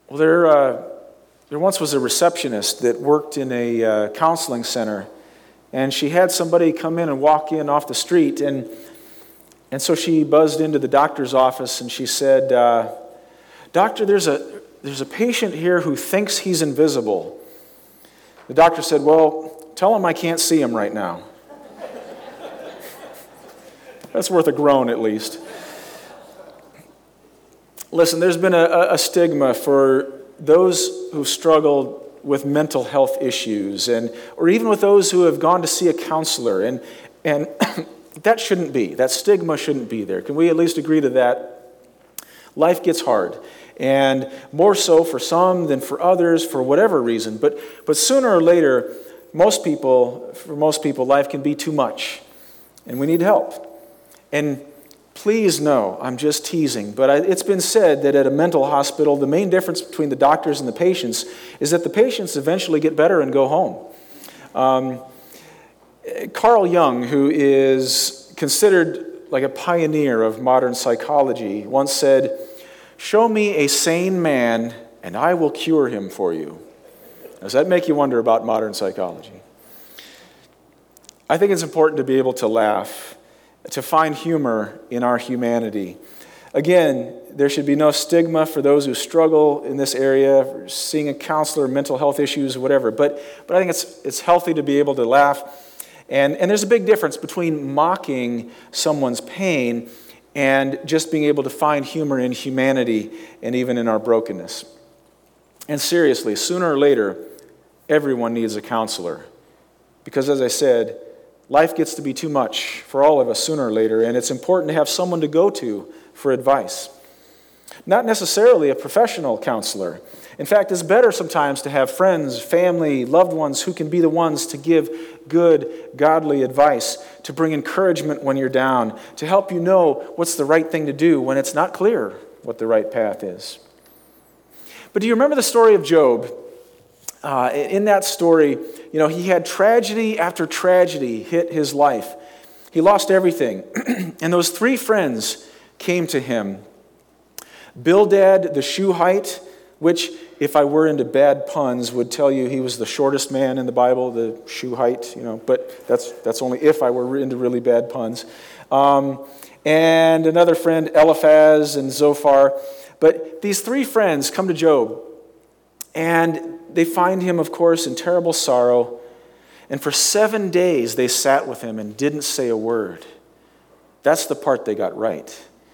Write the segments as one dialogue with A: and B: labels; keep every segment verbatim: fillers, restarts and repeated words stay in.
A: Well, there, uh, there once was a receptionist that worked in a uh, counseling center, and she had somebody come in and walk in off the street, and and so she buzzed into the doctor's office, and she said, uh, "Doctor, there's a there's a patient here who thinks he's invisible." The doctor said, "Well, tell him I can't see him right now." That's worth a groan, at least. Listen, there's been a, a stigma for those who've struggled with mental health issues, and or even with those who have gone to see a counselor, and and that shouldn't be. That stigma shouldn't be there. Can we at least agree to that? Life gets hard, and more so for some than for others, for whatever reason. But but sooner or later, most people, for most people, life can be too much, and we need help. And please know, I'm just teasing, but I, it's been said that at a mental hospital, the main difference between the doctors and the patients is that the patients eventually get better and go home. Um, Carl Jung, who is considered like a pioneer of modern psychology, once said, "Show me a sane man, and I will cure him for you." Does that make you wonder about modern psychology? I think it's important to be able to laugh, to find humor in our humanity. Again, there should be no stigma for those who struggle in this area, seeing a counselor, mental health issues, whatever. But but I think it's it's healthy to be able to laugh. And, and there's a big difference between mocking someone's pain and just being able to find humor in humanity and even in our brokenness. And seriously, sooner or later, everyone needs a counselor. Because as I said, life gets to be too much for all of us sooner or later, and it's important to have someone to go to for advice. Not necessarily a professional counselor. In fact, it's better sometimes to have friends, family, loved ones who can be the ones to give good, godly advice, to bring encouragement when you're down, to help you know what's the right thing to do when it's not clear what the right path is. But do you remember the story of Job? Uh, in that story, you know, he had tragedy after tragedy hit his life. He lost everything. And those three friends came to him. Bildad the Shuhite, which, if I were into bad puns, would tell you he was the shortest man in the Bible, the Shuhite, you know, but that's that's only if I were into really bad puns. Um, and another friend, Eliphaz and Zophar. But these three friends come to Job, and they find him, of course, in terrible sorrow. And for seven days they sat with him and didn't say a word. That's the part they got right.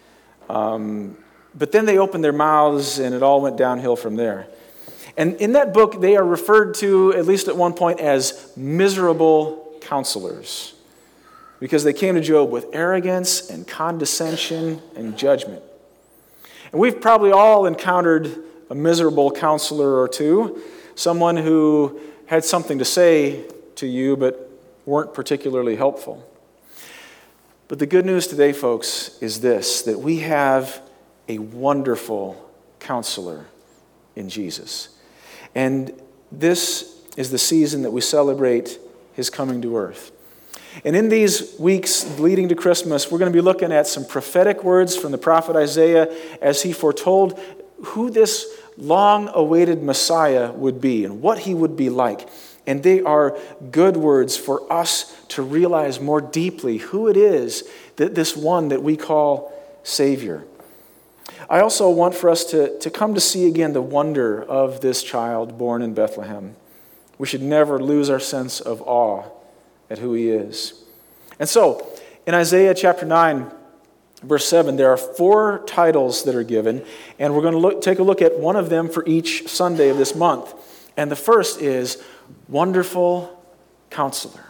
A: Um, but then they opened their mouths, and it all went downhill from there. And in that book, they are referred to, at least at one point, as miserable counselors, because they came to Job with arrogance and condescension and judgment. And we've probably all encountered a miserable counselor or two, someone who had something to say to you but weren't particularly helpful. But the good news today, folks, is this, that we have a wonderful counselor in Jesus. And this is the season that we celebrate his coming to earth. And in these weeks leading to Christmas, we're going to be looking at some prophetic words from the prophet Isaiah as he foretold who this long-awaited Messiah would be and what he would be like. And they are good words for us to realize more deeply who it is, that this one that we call Savior. I also want for us to, to come to see again the wonder of this child born in Bethlehem. We should never lose our sense of awe at who he is. And so, in Isaiah chapter nine, verse seven, there are four titles that are given, and we're going to look, take a look at one of them for each Sunday of this month. And the first is Wonderful Counselor.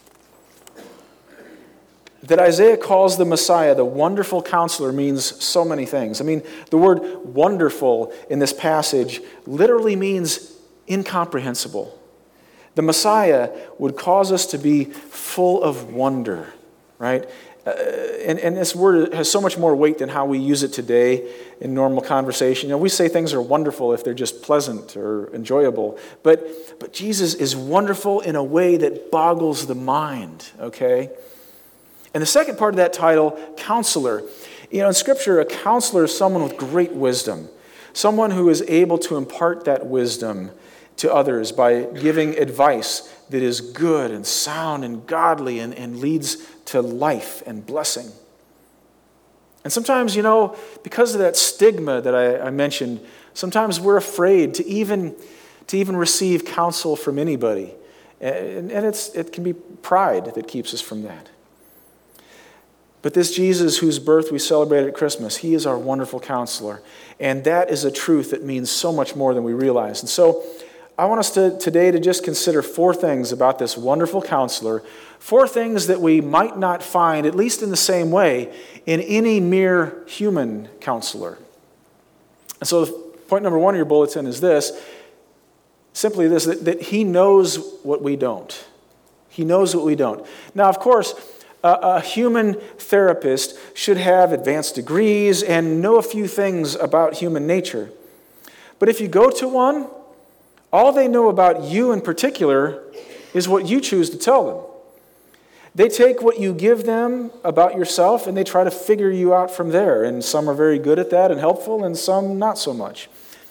A: That Isaiah calls the Messiah the Wonderful Counselor means so many things. I mean, the word wonderful in this passage literally means incomprehensible. The Messiah would cause us to be full of wonder, right? Uh, and, and this word has so much more weight than how we use it today in normal conversation. You know, we say things are wonderful if they're just pleasant or enjoyable. But, but Jesus is wonderful in a way that boggles the mind, okay? And the second part of that title, counselor. You know, in Scripture, a counselor is someone with great wisdom, someone who is able to impart that wisdom to others by giving advice that is good and sound and godly and, and leads to life and blessing. And sometimes, you know, because of that stigma that I, I mentioned, sometimes we're afraid to even, to even receive counsel from anybody. And, and it's, it can be pride that keeps us from that. But this Jesus whose birth we celebrate at Christmas, he is our wonderful counselor. And that is a truth that means so much more than we realize. And so I want us to today to just consider four things about this wonderful counselor, four things that we might not find, at least in the same way, in any mere human counselor. And so point number one of your bulletin is this, simply this, that, that he knows what we don't. He knows what we don't. Now, of course, a, a human therapist should have advanced degrees and know a few things about human nature. But if you go to one, all they know about you in particular is what you choose to tell them. They take what you give them about yourself and they try to figure you out from there. And some are very good at that and helpful, and some not so much.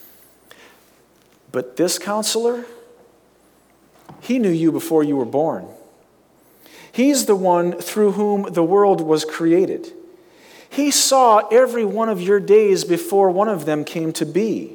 A: But this counselor, he knew you before you were born. He's the one through whom the world was created. He saw every one of your days before one of them came to be.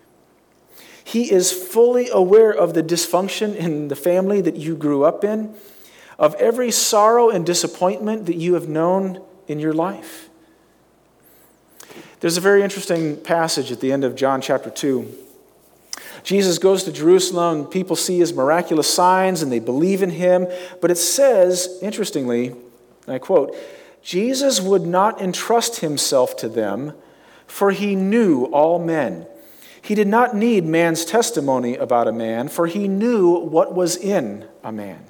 A: He is fully aware of the dysfunction in the family that you grew up in, of every sorrow and disappointment that you have known in your life. There's a very interesting passage at the end of John chapter two. Jesus goes to Jerusalem, people see his miraculous signs and they believe in him, but it says, interestingly, and I quote, Jesus would not entrust himself to them, for he knew all men. He did not need man's testimony about a man, for he knew what was in a man.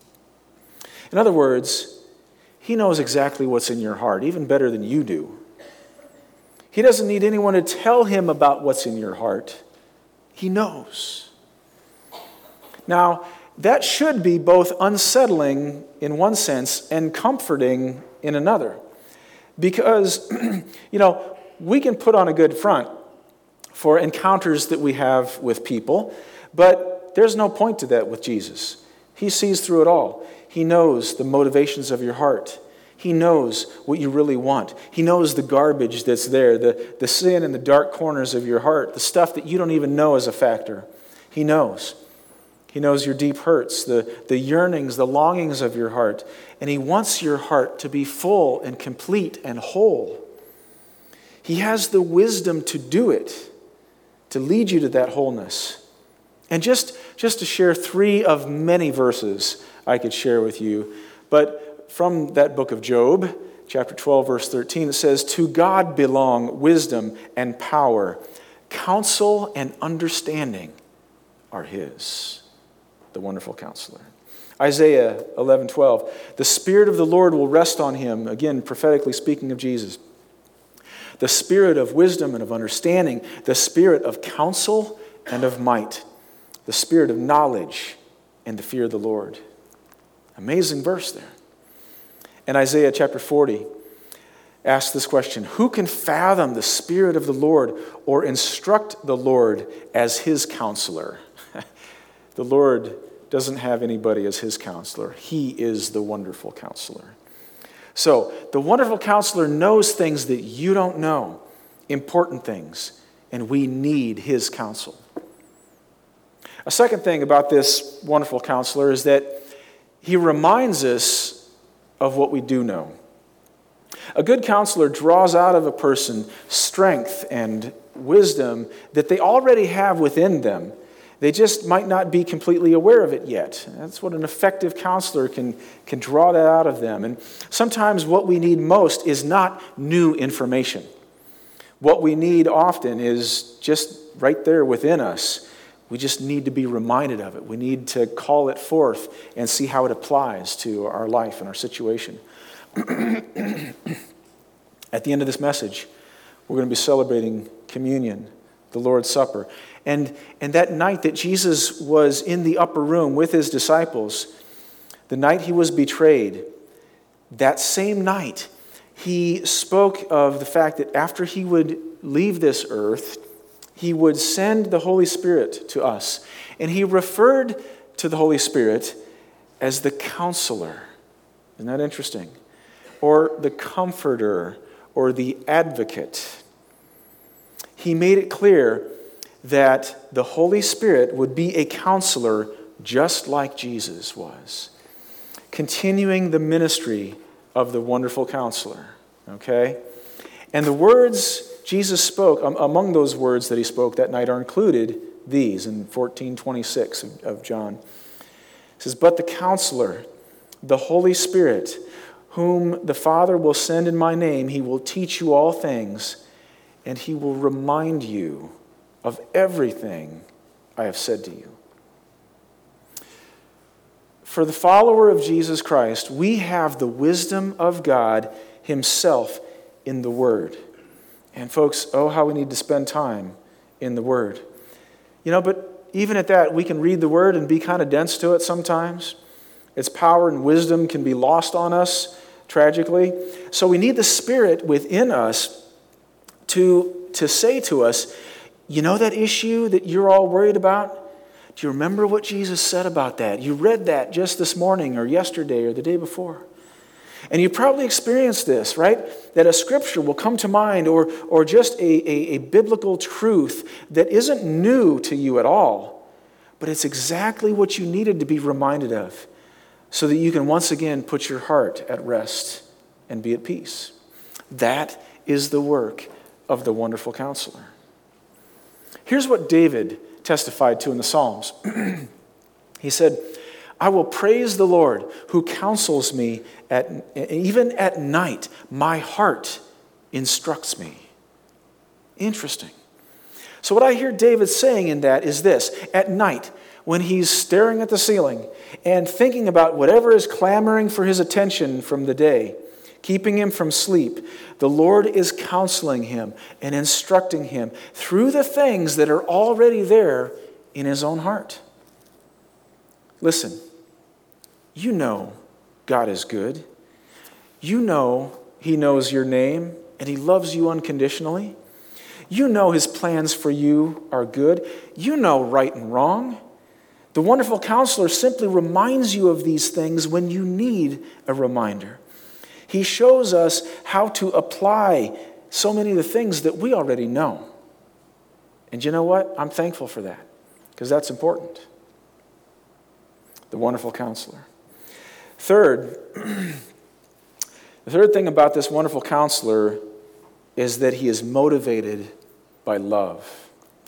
A: In other words, he knows exactly what's in your heart, even better than you do. He doesn't need anyone to tell him about what's in your heart. He knows. Now, that should be both unsettling in one sense and comforting in another. Because, you know, we can put on a good front for encounters that we have with people, but there's no point to that with Jesus. He sees through it all. He knows the motivations of your heart. He knows what you really want. He knows the garbage that's there, the, the sin in the dark corners of your heart, the stuff that you don't even know is a factor. He knows. He knows your deep hurts, the, the yearnings, the longings of your heart, and he wants your heart to be full and complete and whole. He has the wisdom to do it, to lead you to that wholeness. And just, just to share three of many verses I could share with you, but from that book of Job, chapter twelve, verse thirteen, it says, "To God belong wisdom and power. Counsel and understanding are his." The wonderful counselor. Isaiah eleven twelve, "The Spirit of the Lord will rest on him," again, prophetically speaking of Jesus. "The Spirit of wisdom and of understanding, the Spirit of counsel and of might, the Spirit of knowledge and the fear of the Lord." Amazing verse there. And Isaiah chapter forty asks this question, "Who can fathom the Spirit of the Lord or instruct the Lord as his counselor?" The Lord doesn't have anybody as his counselor. He is the wonderful counselor. So, the wonderful counselor knows things that you don't know, important things, and we need his counsel. A second thing about this wonderful counselor is that he reminds us of what we do know. A good counselor draws out of a person strength and wisdom that they already have within them. They just might not be completely aware of it yet. That's what an effective counselor can, can draw that out of them. And sometimes what we need most is not new information. What we need often is just right there within us. We just need to be reminded of it. We need to call it forth and see how it applies to our life and our situation. At the end of this message, we're going to be celebrating communion, the Lord's Supper. And, and that night that Jesus was in the upper room with his disciples, the night he was betrayed, that same night, he spoke of the fact that after he would leave this earth, he would send the Holy Spirit to us. And he referred to the Holy Spirit as the Counselor. Isn't that interesting? Or the Comforter, or the Advocate. He made it clear that the Holy Spirit would be a counselor just like Jesus was, continuing the ministry of the wonderful counselor. Okay? And the words Jesus spoke, among those words that he spoke that night are included these in fourteen twenty-six of John. It says, "But the Counselor, the Holy Spirit, whom the Father will send in my name, he will teach you all things, and he will remind you of everything I have said to you." For the follower of Jesus Christ, we have the wisdom of God himself in the Word. And folks, oh, how we need to spend time in the Word. You know, but even at that, we can read the Word and be kind of dense to it sometimes. Its power and wisdom can be lost on us, tragically. So we need the Spirit within us to, to say to us, you know that issue that you're all worried about? Do you remember what Jesus said about that? You read that just this morning or yesterday or the day before. And you probably experienced this, right? That a scripture will come to mind or, or just a, a, a biblical truth that isn't new to you at all, but it's exactly what you needed to be reminded of so that you can once again put your heart at rest and be at peace. That is the work of the wonderful counselor. Here's what David testified to in the Psalms. He said, "I will praise the Lord who counsels me at, even at night. My heart instructs me." Interesting. So what I hear David saying in that is this: at night, when he's staring at the ceiling and thinking about whatever is clamoring for his attention from the day, keeping him from sleep, the Lord is counseling him and instructing him through the things that are already there in his own heart. Listen, you know God is good. You know he knows your name and he loves you unconditionally. You know his plans for you are good. You know right and wrong. The wonderful counselor simply reminds you of these things when you need a reminder. He shows us how to apply so many of the things that we already know. And you know what? I'm thankful for that, because that's important. The wonderful counselor. Third, the third thing about this wonderful counselor is that he is motivated by love.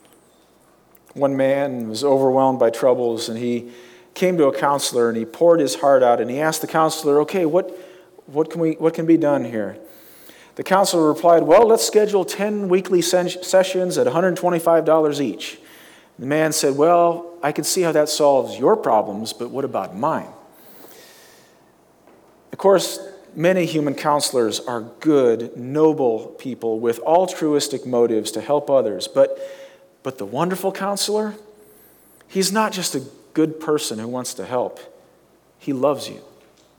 A: One man was overwhelmed by troubles, and he came to a counselor, and he poured his heart out, and he asked the counselor, okay, what, what can we, what can be done here? The counselor replied, well, let's schedule ten weekly sessions at one hundred twenty-five dollars each. The man said, well, I can see how that solves your problems, but what about mine? Of course, many human counselors are good, noble people with altruistic motives to help others, but But the wonderful counselor, he's not just a good person who wants to help. He loves you.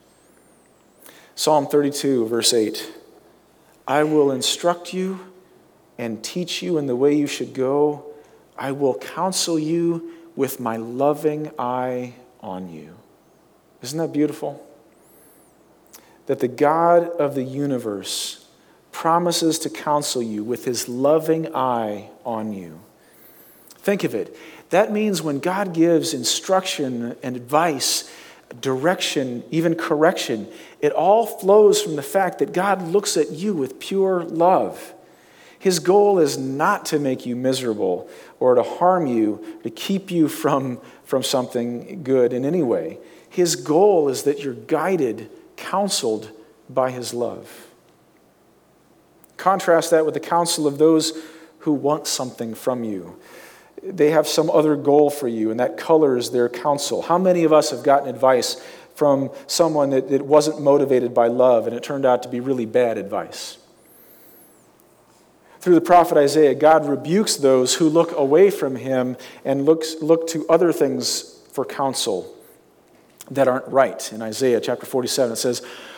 A: Psalm thirty-two, verse eight. I will instruct you and teach you in the way you should go. I will counsel you with my loving eye on you. Isn't that beautiful? That the God of the universe promises to counsel you with his loving eye on you. Think of it. That means when God gives instruction and advice, direction, even correction, it all flows from the fact that God looks at you with pure love. His goal is not to make you miserable or to harm you, to keep you from, from something good in any way. His goal is that you're guided, counseled by his love. Contrast that with the counsel of those who want something from you. They have some other goal for you, and that colors their counsel. How many of us have gotten advice from someone that, that wasn't motivated by love, and it turned out to be really bad advice? Through the prophet Isaiah, God rebukes those who look away from him and looks, look to other things for counsel that aren't right. In Isaiah chapter forty-seven, it says,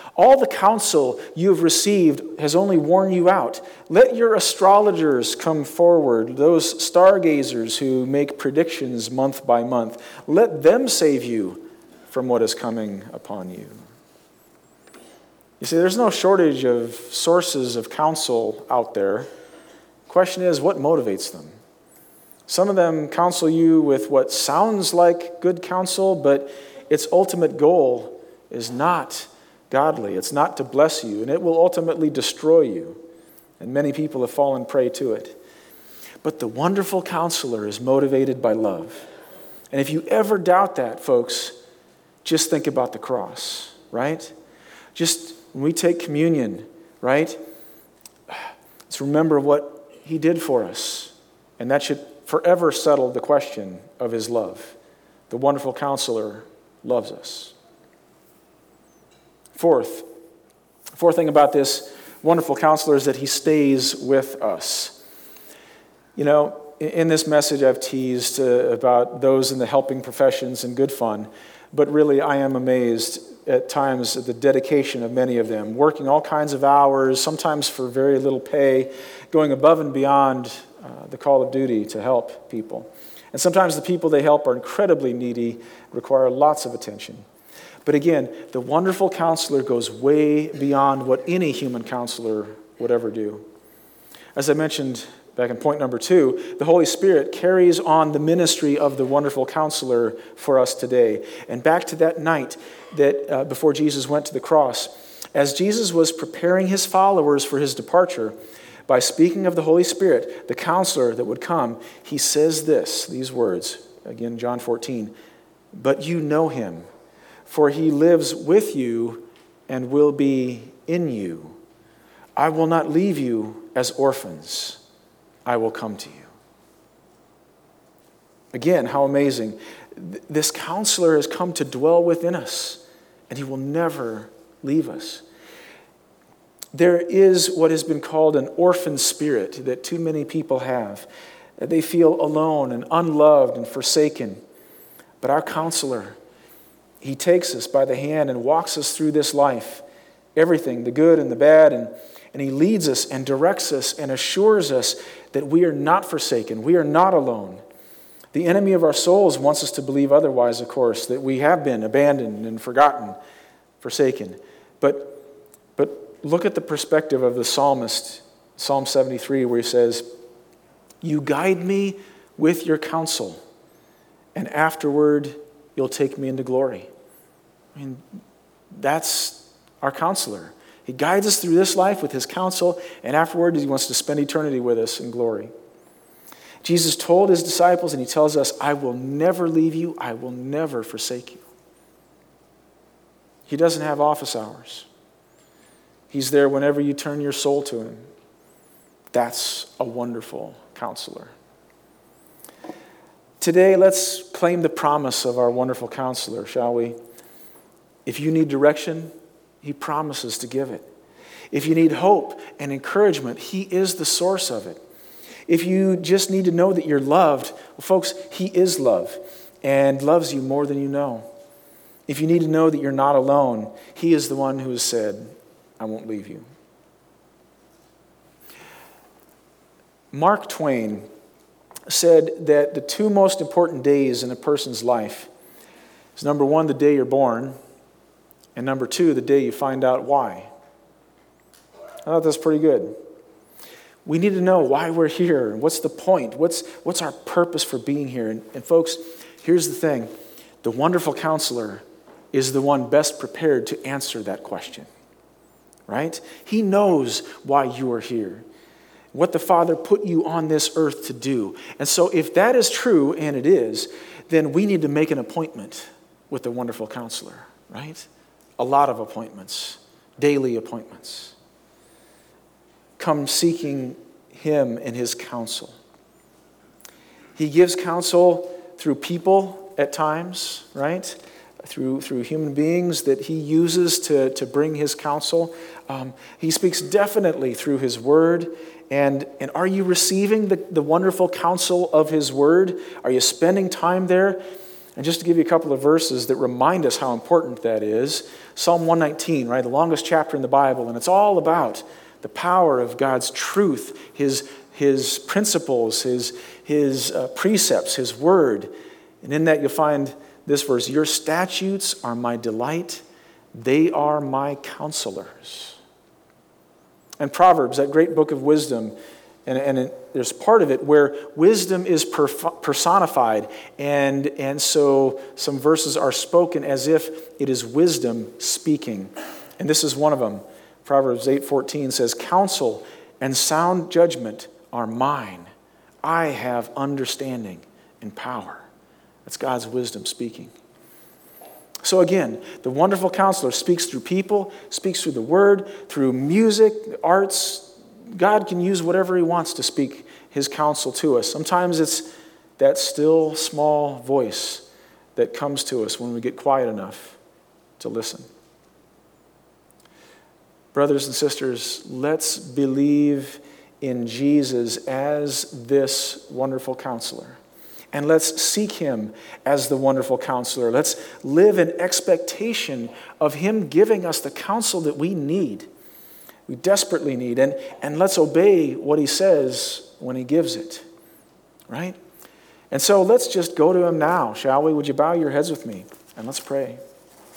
A: All the counsel you have received has only worn you out. Let your astrologers come forward, those stargazers who make predictions month by month. Let them save you from what is coming upon you. You see, there's no shortage of sources of counsel out there. Question is, what motivates them? Some of them counsel you with what sounds like good counsel, but its ultimate goal is not godly. It's not to bless you, and it will ultimately destroy you. And many people have fallen prey to it. But the wonderful counselor is motivated by love. And if you ever doubt that, folks, just think about the cross, right? Just when we take communion, right? Let's remember what he did for us. And that should forever settle the question of his love. The wonderful counselor loves us. Fourth, fourth thing about this wonderful counselor is that he stays with us. You know, in this message I've teased uh, about those in the helping professions and good fun, but really I am amazed at times at the dedication of many of them, working all kinds of hours, sometimes for very little pay, going above and beyond uh, the call of duty to help people. And sometimes the people they help are incredibly needy, require lots of attention. But again, the wonderful counselor goes way beyond what any human counselor would ever do. As I mentioned back in point number two, the Holy Spirit carries on the ministry of the wonderful counselor for us today. And back to that night that uh, before Jesus went to the cross, as Jesus was preparing his followers for his departure, by speaking of the Holy Spirit, the counselor that would come, he says this, these words, again, John fourteen, "But you know him, for he lives with you and will be in you. I will not leave you as orphans. I will come to you." Again, how amazing. This counselor has come to dwell within us, and he will never leave us. There is what has been called an orphan spirit that too many people have. They feel alone and unloved and forsaken. But our counselor, he takes us by the hand and walks us through this life, everything, the good and the bad, and, and he leads us and directs us and assures us that we are not forsaken, we are not alone. The enemy of our souls wants us to believe otherwise, of course, that we have been abandoned and forgotten, forsaken. But, but look at the perspective of the psalmist, Psalm seventy-three, where he says, "You guide me with your counsel, and afterward you'll take me into glory." I mean, that's our counselor. He guides us through this life with his counsel, and afterward he wants to spend eternity with us in glory. Jesus told his disciples, and he tells us, "I will never leave you, I will never forsake you." He doesn't have office hours. He's there whenever you turn your soul to him. That's a wonderful counselor. Today, let's claim the promise of our wonderful counselor, shall we? If you need direction, he promises to give it. If you need hope and encouragement, he is the source of it. If you just need to know that you're loved, well, folks, he is love and loves you more than you know. If you need to know that you're not alone, he is the one who has said, "I won't leave you." Mark Twain said that the two most important days in a person's life is, number one, the day you're born, and number two, the day you find out why. I thought that's pretty good. We need to know why we're here, and what's the point, what's, what's our purpose for being here. And, and folks, here's the thing. The wonderful counselor is the one best prepared to answer that question, right? He knows why you are here, what the Father put you on this earth to do. And so if that is true, and it is, then we need to make an appointment with the wonderful counselor, right? A lot of appointments, daily appointments. Come seeking him and his counsel. He gives counsel through people at times, right? Through, through human beings that he uses to, to bring his counsel. Um, he speaks definitely through his word. And, and are you receiving the, the wonderful counsel of his word? Are you spending time there? And just to give you a couple of verses that remind us how important that is, Psalm one nineteen, right, the longest chapter in the Bible, and it's all about the power of God's truth, his, his principles, his, his uh, precepts, his word. And in that you'll find this verse, your statutes are my delight, they are my counselors. And Proverbs, that great book of wisdom, and, and it, there's part of it where wisdom is perf- personified, and, and so some verses are spoken as if it is wisdom speaking. And this is one of them. Proverbs eight fourteen says, counsel and sound judgment are mine. I have understanding and power. That's God's wisdom speaking. So again, the wonderful counselor speaks through people, speaks through the word, through music, arts. God can use whatever he wants to speak his counsel to us. Sometimes it's that still small voice that comes to us when we get quiet enough to listen. Brothers and sisters, let's believe in Jesus as this wonderful counselor. And let's seek him as the wonderful counselor. Let's live in expectation of him giving us the counsel that we need, we desperately need. And, and let's obey what he says when he gives it, right? And so let's just go to him now, shall we? Would you bow your heads with me? And let's pray.